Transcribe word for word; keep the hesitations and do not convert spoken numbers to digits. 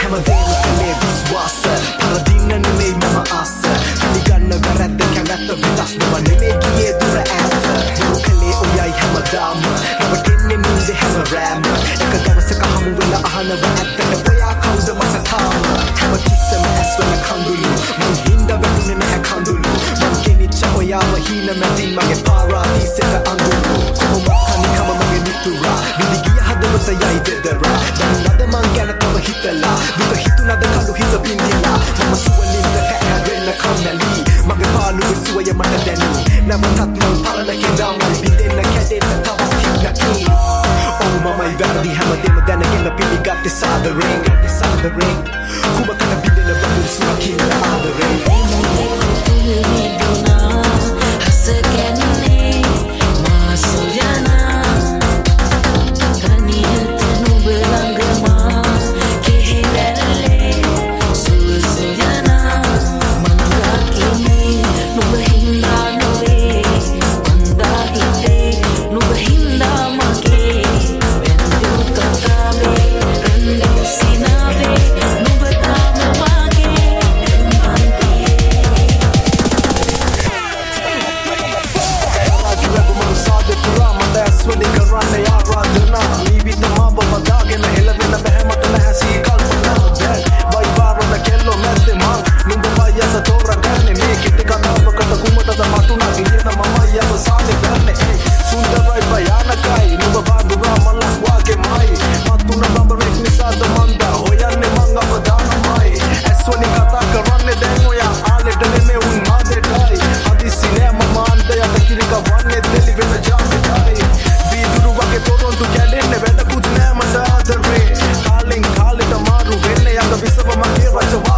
හැමදේම කලේ විශ්වාස පරදින්න නෙමෙයි මම ආස පිළිගන්න වැරද්ද කැමැත්ත විලාස් නම නෙමෙයි ගියේ දුර ඈත මම කලේ ඔයයි හැමදාම රවටෙන්නේ මුන්ද හැම රෑම එක දවසක හමු වෙලා අහනවා ඇත්තට ඔයා කවුද මට තාම හැම කිස්සම ඇස් වල කඳුළු මං හින්ද වැටුනේ නැහැ කඳුළු මං ගෙනිච්ච ඔයාව හීන මැදින් මගේ පාරාදීසෙට අඳුරු කොහොමද කනිකම මගේ මිතුරා විදි ගිය හදවත යයි දෙදරා දැනුණද මං ගැන තව හිතලා දුක හිතුණද කඳු හිස පින්දිලා මම සුවලින්ද හැරෙන්න කම්මැලි මගේ පාළුවේ සුවය මට දැනි නැවතත් මං පරණ කෙදාමයි බින්දෙන්න කැඩෙන්න තවත් හින්නකි Oh මමයි වැරදි හැමදේම දැනගෙන පිළිගත්තේ සාදරෙන් සාදරෙන් කුමකට බින්දෙන බඳුන් සුවකින් ආදරෙන් Visawa